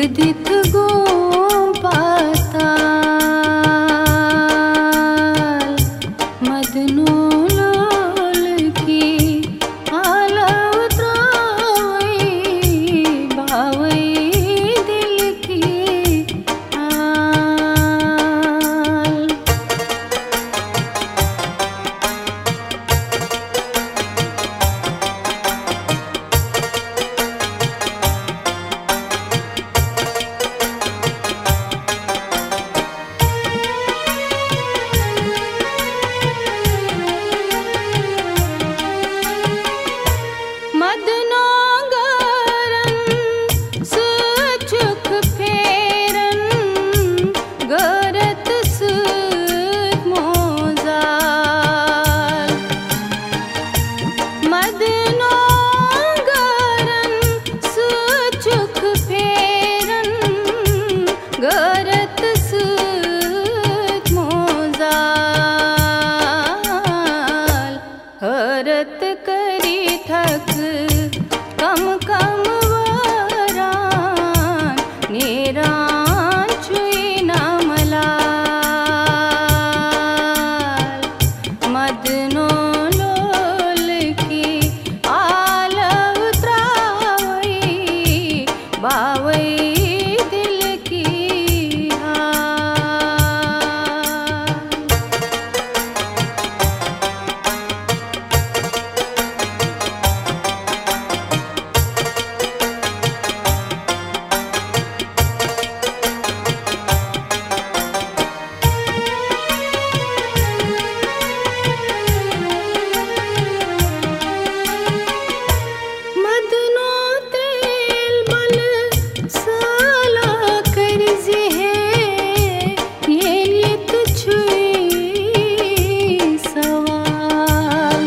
दिथ गो पाताल मदनो लोल की आलव त्रावई भावई दिल की आल। मदनो गरन सुचुक फेरन गरत सुत मोजाल। मदनो गरन सुचुक फेरन गरत सुत मोजाल। हरत करी थक कम कम वरान नेरान छुई न मलाल। मदनो लोल की आलव त्रावई बावई दिल की हाल। मदनो तेल बल साला करजे है ये लित छुई सवाल।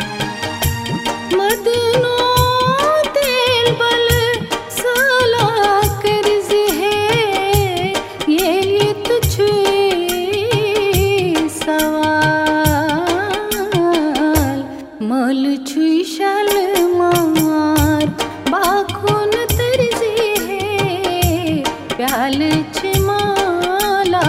मदनो तेल बल साला करजे है ये लित छुई सवाल। मल छुई शाल मार बाखुन तरजे है प्याल माला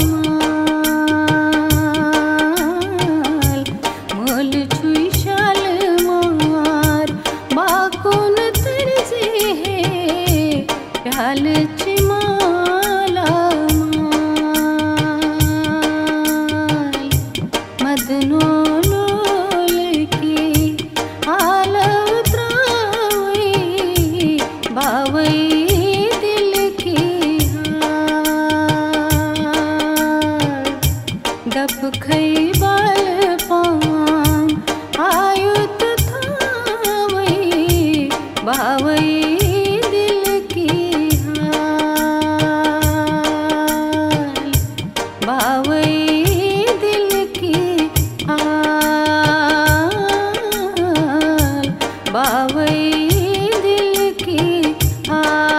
माल। मल छुई शाल मार बाखुन तरजे है प्याल माला माल। मदनो लोल की आलव त्रावई बावई दिल की हाल। दब खई बाल पान आयुत थावई बावई दिल की हाल। बावई दिल की हाल। बावई दिल की हाल।